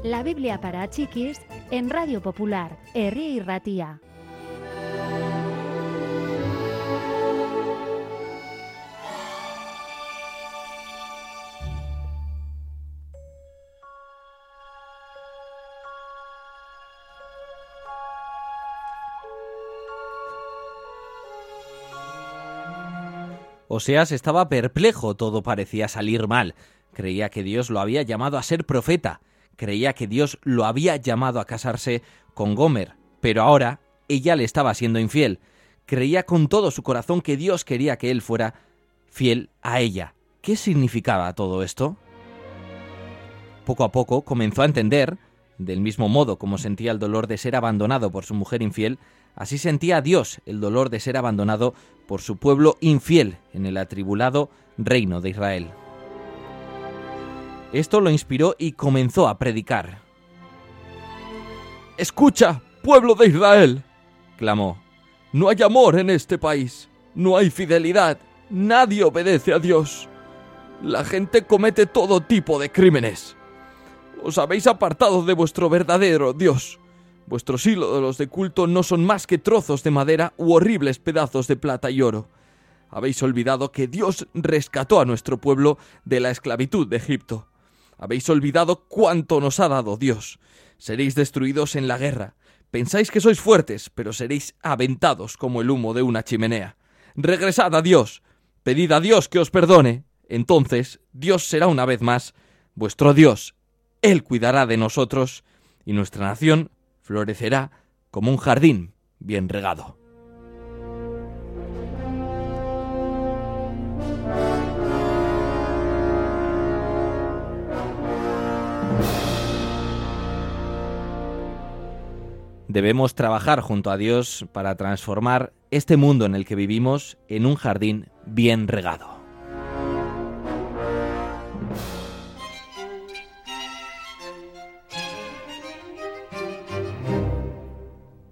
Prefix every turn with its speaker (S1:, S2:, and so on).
S1: La Biblia para chiquis en Radio Popular, Herri y Ratia.
S2: Oseas estaba perplejo, todo parecía salir mal. Creía que Dios lo había llamado a ser profeta. Creía que Dios lo había llamado a casarse con Gomer. Pero ahora ella le estaba siendo infiel. Creía con todo su corazón que Dios quería que él fuera fiel a ella. ¿Qué significaba todo esto? Poco a poco comenzó a entender, del mismo modo como sentía el dolor de ser abandonado por su mujer infiel, así sentía Dios el dolor de ser abandonado por su pueblo infiel en el atribulado reino de Israel. Esto lo inspiró y comenzó a predicar. «Escucha, pueblo de Israel», clamó. «No hay amor en este país, no hay fidelidad, nadie obedece a Dios. La gente comete todo tipo de crímenes. Os habéis apartado de vuestro verdadero Dios. Vuestros ídolos de culto no son más que trozos de madera u horribles pedazos de plata y oro. Habéis olvidado que Dios rescató a nuestro pueblo de la esclavitud de Egipto. Habéis olvidado cuánto nos ha dado Dios. Seréis destruidos en la guerra. Pensáis que sois fuertes, pero seréis aventados como el humo de una chimenea. Regresad a Dios. Pedid a Dios que os perdone. Entonces Dios será una vez más vuestro Dios. Él cuidará de nosotros y nuestra nación florecerá como un jardín bien regado». Debemos trabajar junto a Dios para transformar este mundo en el que vivimos en un jardín bien regado.